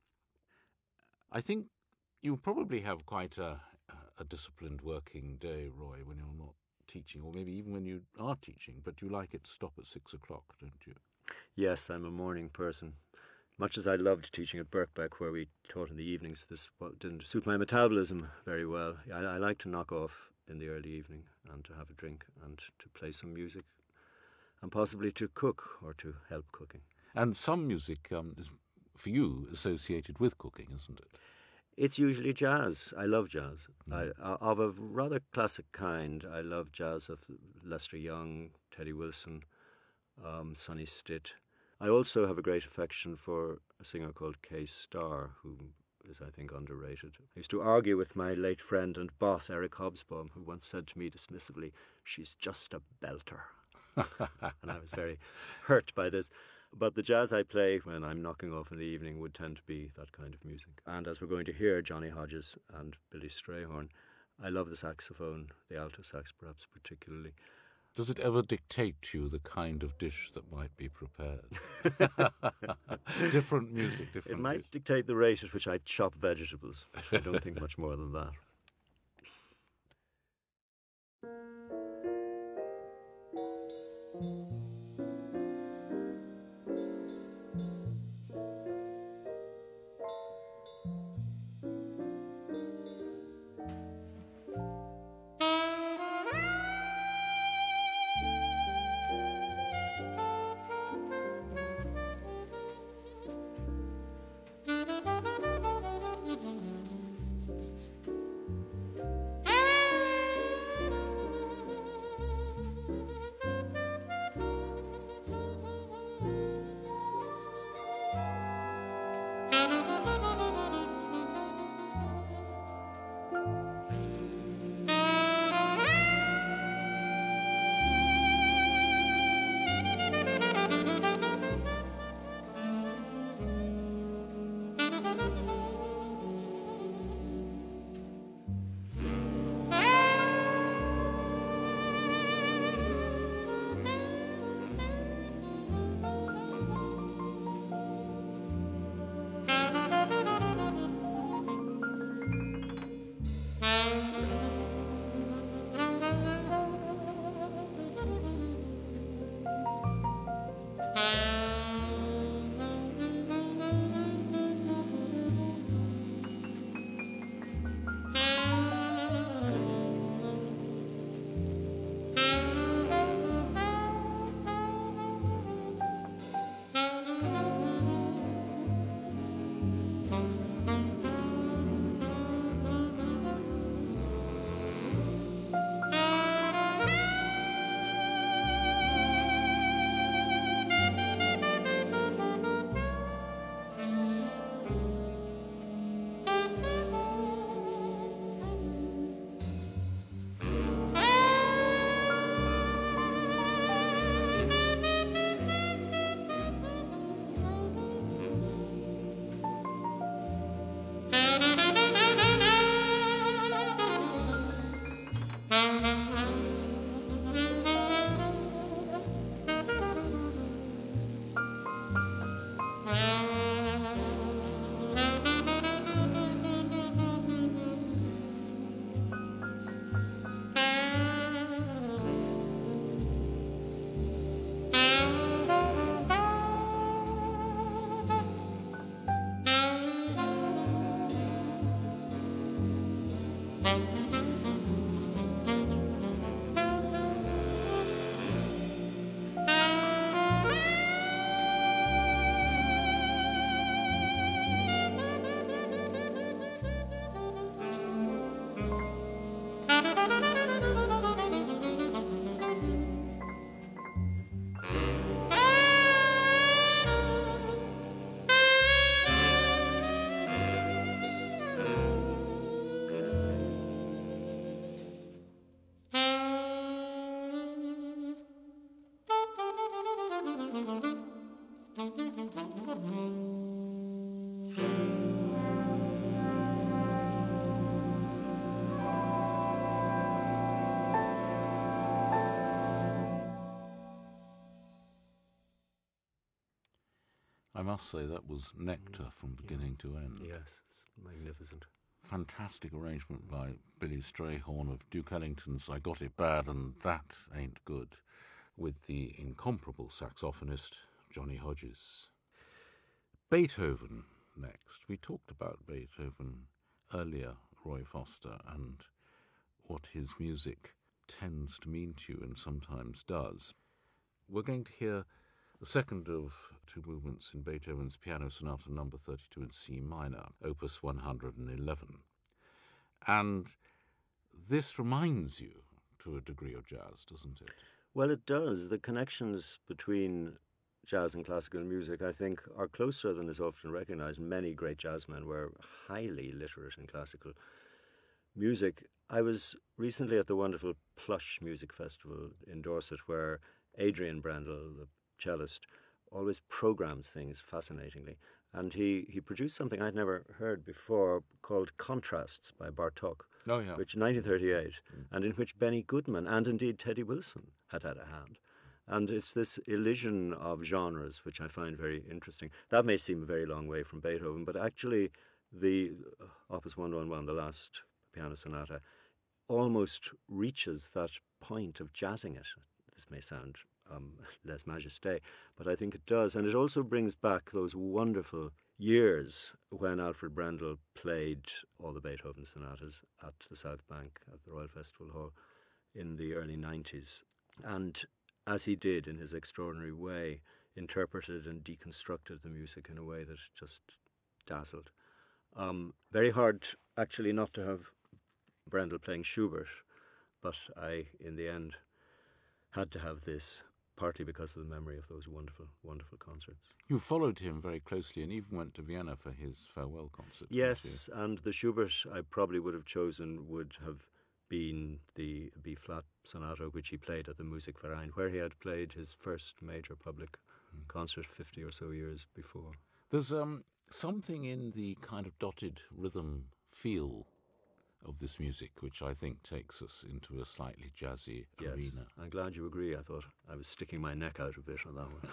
Speaker 7: I think you probably have quite a, a disciplined working day, Roy, when you're not teaching, or maybe even when you are teaching, but you like it to stop at six o'clock, don't you?
Speaker 8: Yes, I'm a morning person. Much as I loved teaching at Birkbeck, where we taught in the evenings, this didn't suit my metabolism very well. I, I like to knock off in the early evening and to have a drink and to play some music and possibly to cook or to help cooking.
Speaker 7: And some music um, is, for you, associated with cooking, isn't it?
Speaker 8: It's usually jazz. I love jazz. Mm. I, of a rather classic kind. I love jazz of Lester Young, Teddy Wilson, um, Sonny Stitt. I also have a great affection for a singer called Kay Starr, who is, I think, underrated. I used to argue with my late friend and boss, Eric Hobsbawm, who once said to me dismissively, "She's just a belter." And I was very hurt by this. But the jazz I play when I'm knocking off in the evening would tend to be that kind of music. And as we're going to hear, Johnny Hodges and Billy Strayhorn, I love the saxophone, the alto sax perhaps particularly.
Speaker 7: Does it ever dictate to you the kind of dish that might be prepared? Different music, different
Speaker 8: It might
Speaker 7: dish.
Speaker 8: dictate the rate at which I chop vegetables. I don't think much more than that.
Speaker 11: Thank you.
Speaker 7: I must say that was nectar from beginning to end.
Speaker 8: Yes, it's magnificent.
Speaker 7: Fantastic arrangement by Billy Strayhorn of Duke Ellington's I Got It Bad and That Ain't Good, with the incomparable saxophonist Johnny Hodges. Beethoven next. We talked about Beethoven earlier, Roy Foster, and what his music tends to mean to you and sometimes does. We're going to hear the second of two movements in Beethoven's Piano Sonata number thirty-two in C minor, opus one hundred eleven. And this reminds you, to a degree, of jazz, doesn't it?
Speaker 8: Well, it does. The connections between jazz and classical music, I think, are closer than is often recognized. Many great jazzmen were highly literate in classical music. I was recently at the wonderful Plush Music Festival in Dorset, where Adrian Brendel, the cellist, always programs things fascinatingly. And he, he produced something I'd never heard before called Contrasts by Bartók,
Speaker 7: oh, yeah.
Speaker 8: which nineteen thirty-eight, mm. and in which Benny Goodman and indeed Teddy Wilson had had a hand. And it's this elision of genres which I find very interesting. That may seem a very long way from Beethoven, but actually the Opus one eleven, the last piano sonata, almost reaches that point of jazzing it. This may sound um, less majesté, but I think it does. And it also brings back those wonderful years when Alfred Brendel played all the Beethoven sonatas at the South Bank, at the Royal Festival Hall in the early nineties. And as he did in his extraordinary way, interpreted and deconstructed the music in a way that just dazzled. Um, very hard, actually, not to have Brendel playing Schubert, but I, in the end, had to have this, partly because of the memory of those wonderful, wonderful concerts.
Speaker 7: You followed him very closely and even went to Vienna for his farewell concert.
Speaker 8: Yes, and the Schubert I probably would have chosen would have been the B-flat sonata, which he played at the Musikverein, where he had played his first major public mm. concert fifty or so years before.
Speaker 7: There's um, something in the kind of dotted rhythm feel of this music, which I think takes us into a slightly jazzy
Speaker 8: yes,
Speaker 7: arena.
Speaker 8: I'm glad you agree. I thought I was sticking my neck out a bit on that one.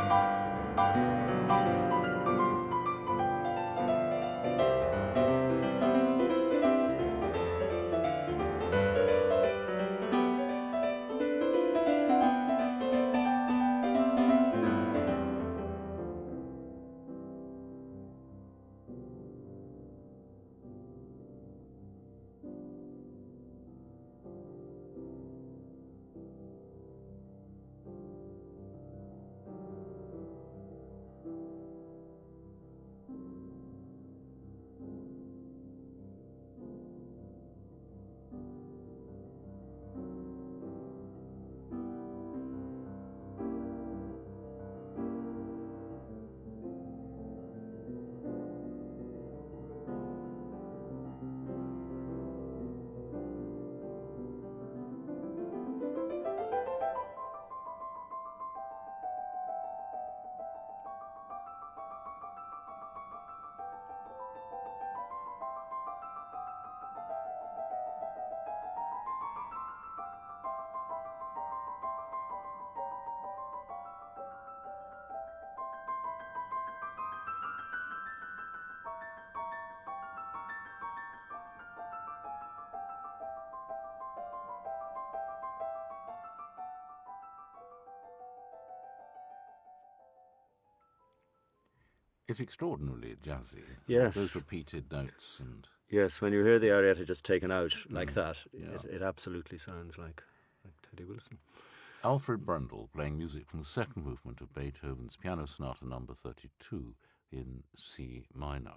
Speaker 7: It's extraordinarily jazzy.
Speaker 8: Yes.
Speaker 7: Those repeated notes and...
Speaker 8: Yes, when you hear the arietta just taken out like
Speaker 7: Mm,
Speaker 8: that,
Speaker 7: yeah.
Speaker 8: it, it absolutely sounds like, like Teddy Wilson.
Speaker 7: Alfred Brundle playing music from the second movement of Beethoven's Piano Sonata number thirty-two in C minor.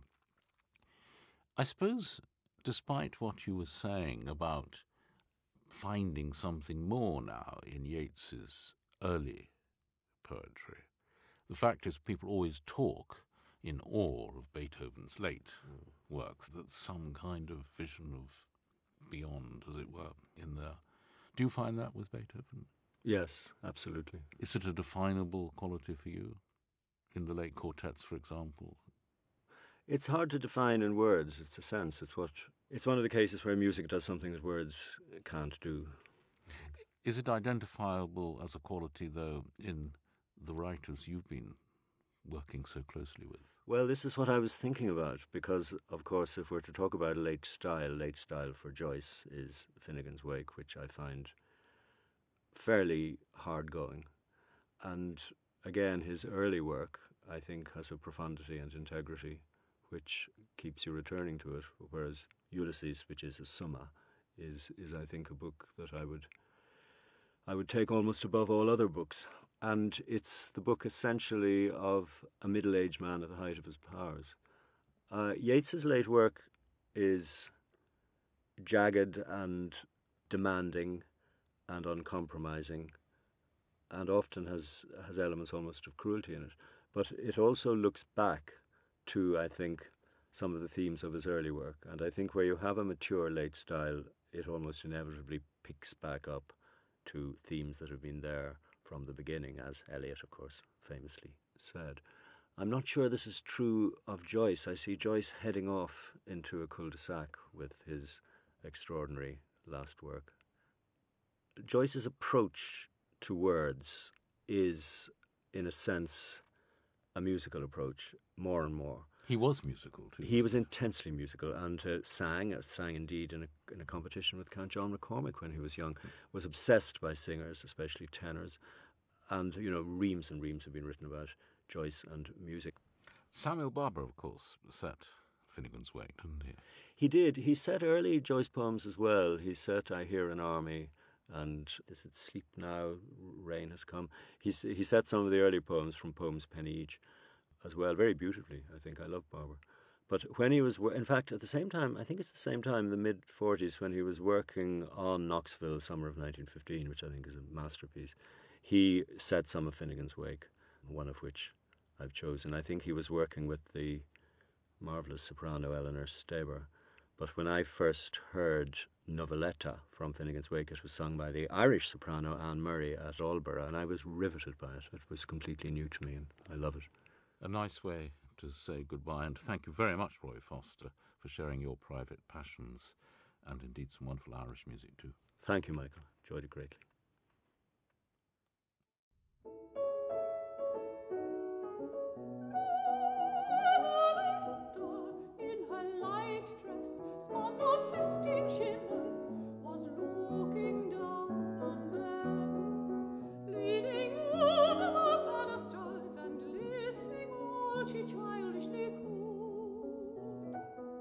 Speaker 7: I suppose, despite what you were saying about finding something more now in Yeats's early poetry, the fact is people always talk in awe of Beethoven's late mm. works, that some kind of vision of beyond, as it were, in there. Do you find that with Beethoven?
Speaker 8: Yes, absolutely.
Speaker 7: Is it a definable quality for you in the late quartets, for example?
Speaker 8: It's hard to define in words. It's a sense. It's what. It's one of the cases where music does something that words can't do.
Speaker 7: Is it identifiable as a quality, though, in the writers you've been working so closely with?
Speaker 8: Well, this is what I was thinking about, because, of course, if we're to talk about a late style, late style for Joyce is Finnegan's Wake, which I find fairly hard-going. And, again, his early work, I think, has a profundity and integrity which keeps you returning to it, whereas Ulysses, which is a summa, is, is I think, a book that I would I would take almost above all other books. And it's the book essentially of a middle-aged man at the height of his powers. Uh, Yeats's late work is jagged and demanding and uncompromising, and often has, has elements almost of cruelty in it. But it also looks back to, I think, some of the themes of his early work. And I think where you have a mature late style, it almost inevitably picks back up to themes that have been there from the beginning, as Eliot, of course, famously said. I'm not sure this is true of Joyce. I see Joyce heading off into a cul-de-sac with his extraordinary last work. Joyce's approach to words is, in a sense, a musical approach, more and more.
Speaker 7: He was musical, too.
Speaker 8: He was intensely musical and uh, sang, uh, sang indeed in a, in a competition with Count John McCormick when he was young, was obsessed by singers, especially tenors, and, you know, reams and reams have been written about Joyce and music.
Speaker 7: Samuel Barber, of course, set Finnegan's Wake, didn't he?
Speaker 8: He did. He set early Joyce poems as well. He set I Hear an Army, and is it Sleep Now, Rain Has Come. He's, he set some of the early poems from Poems Penny Each as well, very beautifully. I think I love Barber. But when he was, in fact, at the same time, I think it's the same time, the mid-forties, when he was working on Knoxville, summer of nineteen fifteen, which I think is a masterpiece, he set some of Finnegan's Wake, one of which I've chosen. I think he was working with the marvellous soprano Eleanor Staber. But when I first heard Noveletta from Finnegan's Wake, it was sung by the Irish soprano Anne Murray at Aldborough, and I was riveted by it. It was completely new to me, and I love it.
Speaker 7: A nice way to say goodbye, and thank you very much, Roy Foster, for sharing your private passions and indeed some wonderful Irish music too.
Speaker 8: Thank you, Michael. Enjoyed it greatly.
Speaker 11: what she childishly could.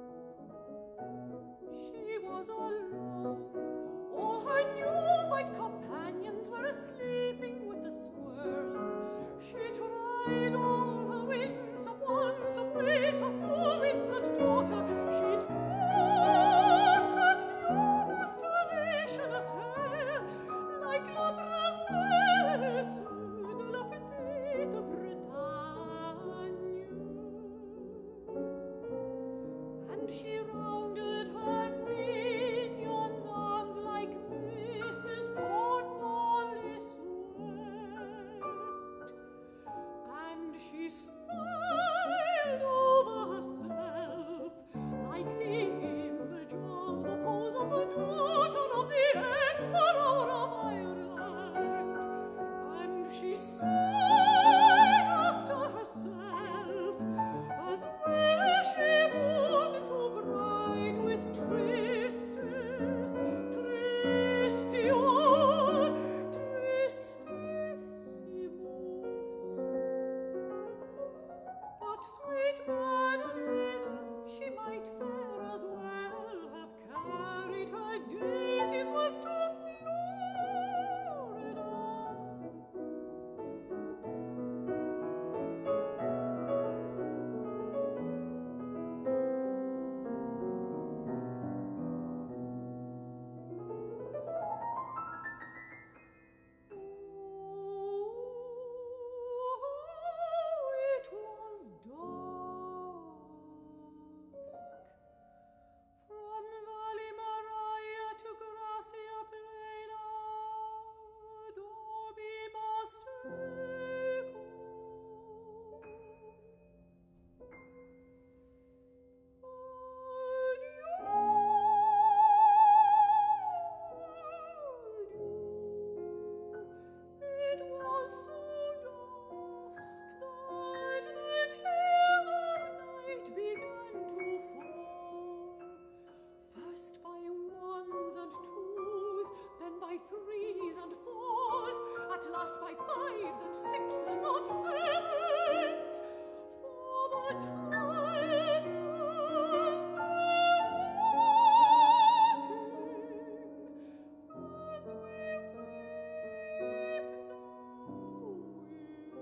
Speaker 11: She was alone. All her new white companions were sleeping with the squirrels. She tried all her winsome ones, ways of winds and daughter. She tossed her spumas tenacious hair like la princesse de la petite Bretagne. And she rounded her minion's arms like Missus Cornwallis West. And she smiled over herself like the image of the pose of the daughter of the Emperor of Ireland. And she sighed after herself as were she born to bride with Tristis, Tristion, But sweet Madeline, she might fair as well have carried her daisies with to Florida. Oh, it was dusk. From Valley Maria to Gracia Plena, Dorby Bastrico. It was so dusk that the tears of night began to fall. First by ones and twos, then by threes and fours, at last by fives and sixes of sevens. For the tyrants were walking as we weep now with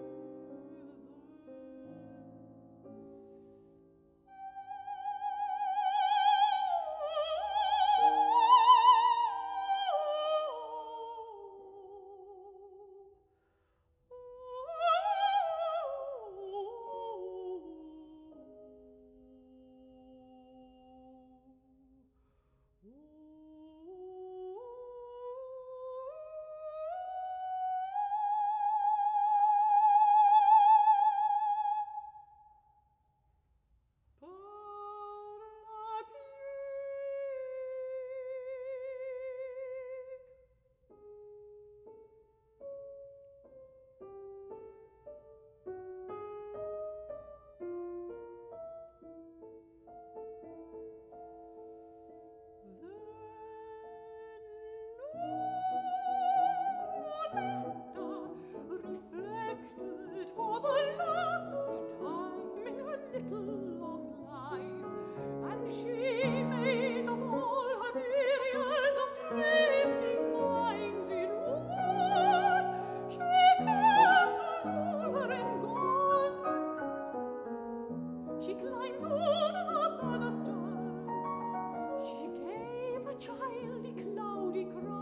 Speaker 11: reflected for the last time in her little long life, and she made of all her myriads of drifting minds in one. She cancelled all her engagements. She climbed over the banisters. She gave a childy, cloudy cry.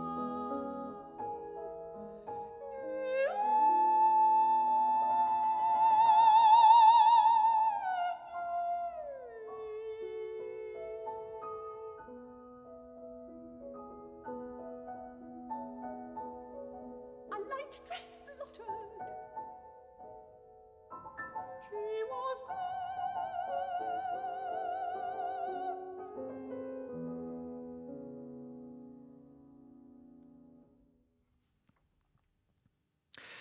Speaker 11: A light dress fluttered. She was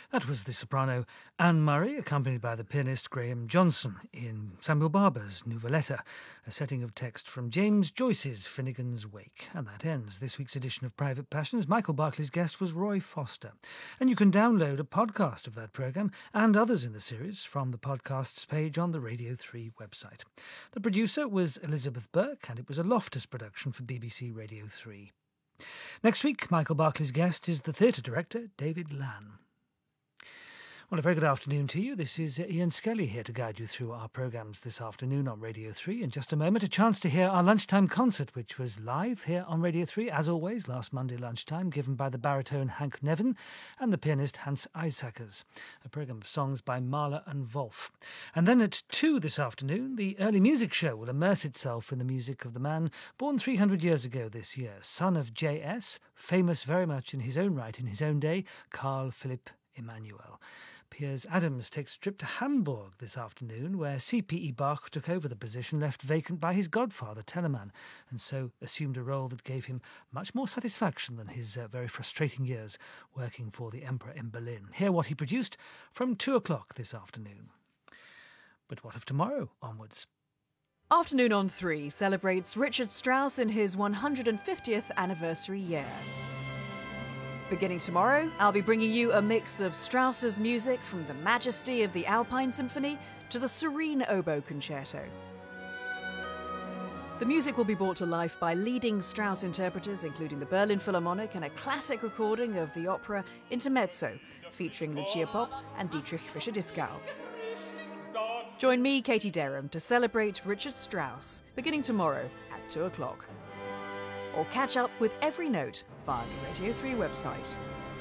Speaker 12: That was the soprano Anne Murray, accompanied by the pianist Graham Johnson in Samuel Barber's Nouvelletta, a setting of text from James Joyce's Finnegan's Wake. And that ends this week's edition of Private Passions. Michael Barclay's guest was Roy Foster. And you can download a podcast of that programme and others in the series from the podcasts page on the Radio three website. The producer was Elizabeth Burke, and it was a Loftus production for B B C Radio three. Next week, Michael Barclay's guest is the theatre director, David Lann. Well, a very good afternoon to you. This is Ian Skelly here to guide you through our programmes this afternoon on Radio three. In just a moment, a chance to hear our lunchtime concert, which was live here on Radio three, as always, last Monday lunchtime, given by the baritone Hank Nevin and the pianist Hans Isakers, a programme of songs by Mahler and Wolf. And then at two this afternoon, the early music show will immerse itself in the music of the man born three hundred years ago this year, son of J S, famous very much in his own right in his own day, Carl Philipp Emanuel. Piers Adams takes a trip to Hamburg this afternoon, where C P E Bach took over the position left vacant by his godfather, Telemann, and so assumed a role that gave him much more satisfaction than his uh, very frustrating years working for the Emperor in Berlin. Hear what he produced from two o'clock this afternoon. But what of tomorrow onwards?
Speaker 13: Afternoon on three celebrates Richard Strauss in his one hundred fiftieth anniversary year. Beginning tomorrow, I'll be bringing you a mix of Strauss's music from the majesty of the Alpine Symphony to the serene oboe concerto. The music will be brought to life by leading Strauss interpreters, including the Berlin Philharmonic and a classic recording of the opera Intermezzo, featuring Lucia Popp and Dietrich Fischer-Dieskau. Join me, Katie Derham, to celebrate Richard Strauss, beginning tomorrow at two o'clock. Or catch up with every note via the Radio three website.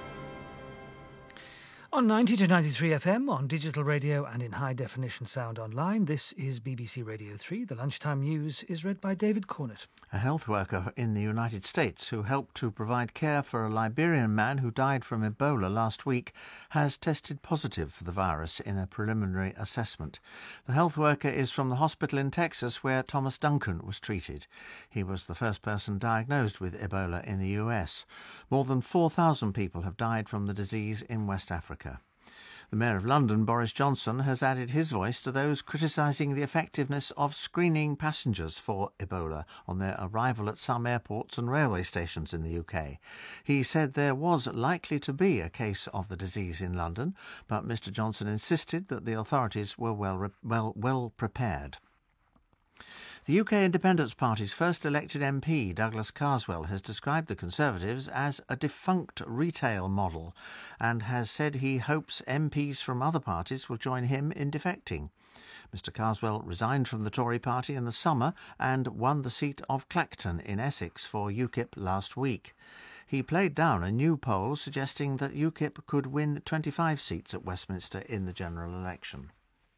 Speaker 12: On ninety to ninety-three F M, on digital radio and in high-definition sound online, this is B B C Radio three. The Lunchtime News is read by David Cornett.
Speaker 2: A health worker in the United States who helped to provide care for a Liberian man who died from Ebola last week has tested positive for the virus in a preliminary assessment. The health worker is from the hospital in Texas where Thomas Duncan was treated. He was the first person diagnosed with Ebola in the U S. More than four thousand people have died from the disease in West Africa. The Mayor of London, Boris Johnson, has added his voice to those criticising the effectiveness of screening passengers for Ebola on their arrival at some airports and railway stations in the U K. He said there was likely to be a case of the disease in London, but Mr Johnson insisted that the authorities were well, well, well prepared. The U K Independence Party's first elected M P, Douglas Carswell, has described the Conservatives as a defunct retail model and has said he hopes M Ps from other parties will join him in defecting. Mr Carswell resigned from the Tory party in the summer and won the seat of Clacton in Essex for UKIP last week. He played down a new poll suggesting that UKIP could win twenty-five seats at Westminster in the general election.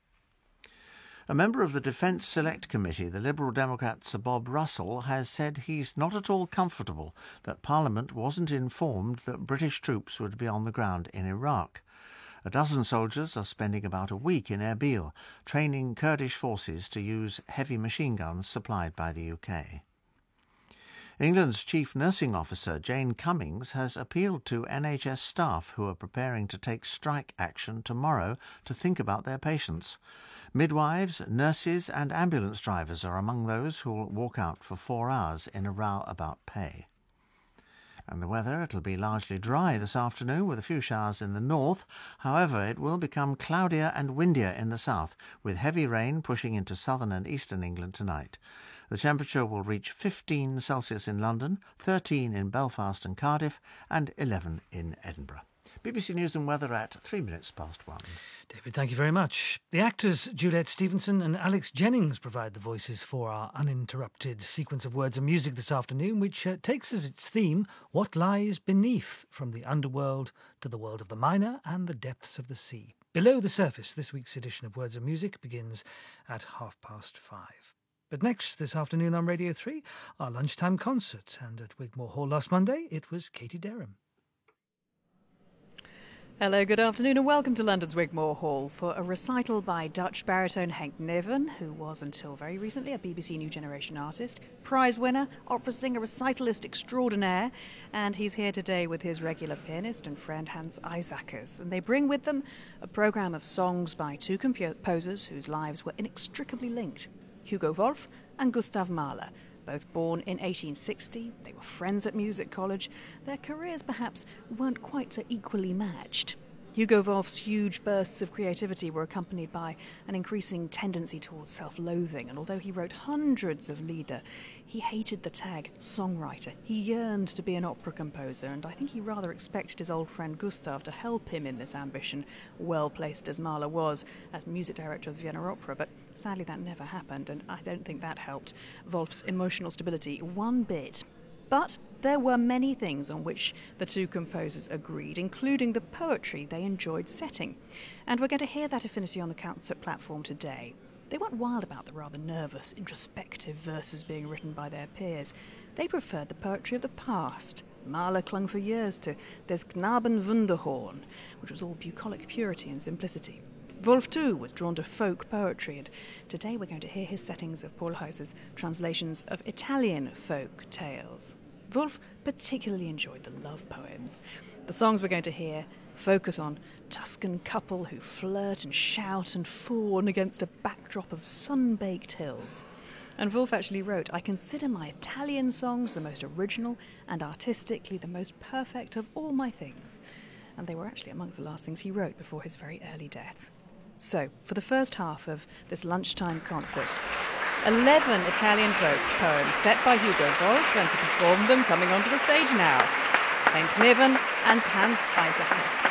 Speaker 2: A member of the Defence Select Committee, the Liberal Democrat Sir Bob Russell, has said he's not at all comfortable that Parliament wasn't informed that British troops would be on the ground in Iraq. A dozen soldiers are spending about a week in Erbil, training Kurdish forces to use heavy machine guns supplied by the U K. England's Chief Nursing Officer, Jane Cummings, has appealed to N H S staff who are preparing to take strike action tomorrow to think about their patients. Midwives, nurses and ambulance drivers are among those who will walk out for four hours in a row about pay. And the weather, it'll be largely dry this afternoon with a few showers in the north. However, it will become cloudier and windier in the south, with heavy rain pushing into southern and eastern England tonight. The temperature will reach fifteen Celsius in London, thirteen in Belfast and Cardiff, and eleven in Edinburgh. B B C News and Weather at three minutes past one.
Speaker 12: David, thank you very much. The actors Juliet Stevenson and Alex Jennings provide the voices for our uninterrupted sequence of words and music this afternoon, which uh, takes as its theme What Lies Beneath, from the underworld to the world of the miner and the depths of the sea. Below the surface, this week's edition of Words and Music begins at half past five. But next, this afternoon on Radio three, our lunchtime concert, and at Wigmore Hall last Monday, it was Katie Derham.
Speaker 13: Hello, good afternoon, and welcome to London's Wigmore Hall for a recital by Dutch baritone Henk Niven, who was until very recently a B B C New Generation artist, prize winner, opera singer, recitalist extraordinaire, and he's here today with his regular pianist and friend Hans Isakers, and they bring with them a programme of songs by two composers whose lives were inextricably linked, Hugo Wolf and Gustav Mahler. Both born in eighteen sixty, they were friends at music college. Their careers perhaps weren't quite so equally matched. Hugo Wolf's huge bursts of creativity were accompanied by an increasing tendency towards self-loathing, and although he wrote hundreds of Lieder, he hated the tag songwriter. He yearned to be an opera composer, and I think he rather expected his old friend Gustav to help him in this ambition, well-placed as Mahler was as music director of the Vienna Opera, but sadly that never happened, and I don't think that helped Wolf's emotional stability one bit. But there were many things on which the two composers agreed, including the poetry they enjoyed setting. And we're going to hear that affinity on the concert platform today. They weren't wild about the rather nervous, introspective verses being written by their peers. They preferred the poetry of the past. Mahler clung for years to Des Knaben Wunderhorn, which was all bucolic purity and simplicity. Wolf, too, was drawn to folk poetry, and today we're going to hear his settings of Paul Heuser's translations of Italian folk tales. Wolf particularly enjoyed the love poems. The songs we're going to hear focus on Tuscan couple who flirt and shout and fawn against a backdrop of sun-baked hills. And Wolf actually wrote, "I consider my Italian songs the most original and artistically the most perfect of all my things." And they were actually amongst the last things he wrote before his very early death. So, for the first half of this lunchtime concert, eleven Italian folk poems set by Hugo Wolf, and to perform them coming onto the stage now, Henk Niven and Hans Isakers.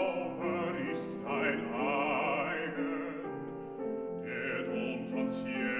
Speaker 14: Zauber ist dein eigen, der Dom von Siena.